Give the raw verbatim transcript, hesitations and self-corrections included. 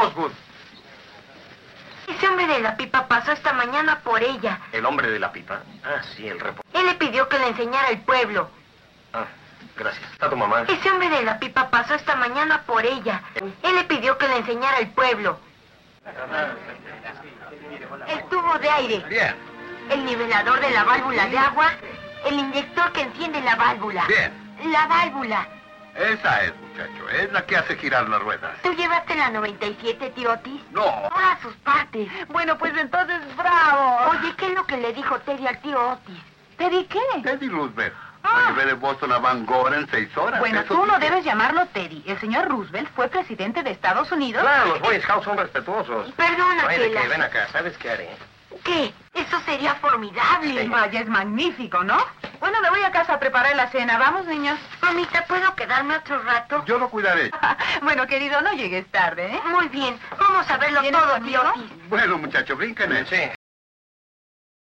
Osgood. Ese hombre de la pipa pasó esta mañana por ella. ¿El hombre de la pipa? Ah, sí, el repo... Él le pidió que le enseñara el pueblo. Ah, gracias. ¿Está tu mamá? Ese hombre de la pipa pasó esta mañana por ella. Él le pidió que le enseñara el pueblo. El tubo de aire. Bien, El nivelador de la válvula de agua. El inyector que enciende la válvula. bien. La válvula. Esa es, muchacho. Es la que hace girar las ruedas. ¿Tú llevaste la noventa y siete, tío Otis? No. Todas sus partes. Bueno, pues entonces, bravo. Oye, ¿qué es lo que le dijo Teddy al tío Otis? ¿Teddy qué? Teddy Roosevelt. Ah. La llevé de Boston a Van Gogh en seis horas. Bueno, Eso tú no dije. debes llamarlo Teddy. El señor Roosevelt fue presidente de Estados Unidos. Claro, los Boy Scouts son respetuosos. Perdona, No hay de Tela. qué, ven acá. ¿Sabes qué haré? ¿Qué? Eso sería formidable. Vaya, es magnífico, ¿no? Bueno, me voy a casa a preparar la cena. Vamos, niños. Mamita, ¿puedo quedarme otro rato? Yo lo cuidaré. Bueno, querido, no llegues tarde, ¿eh? Muy bien. Vamos a verlo ¿Vienes todo, conmigo? tío Otis. Bueno, muchacho, brínquenme. Sí.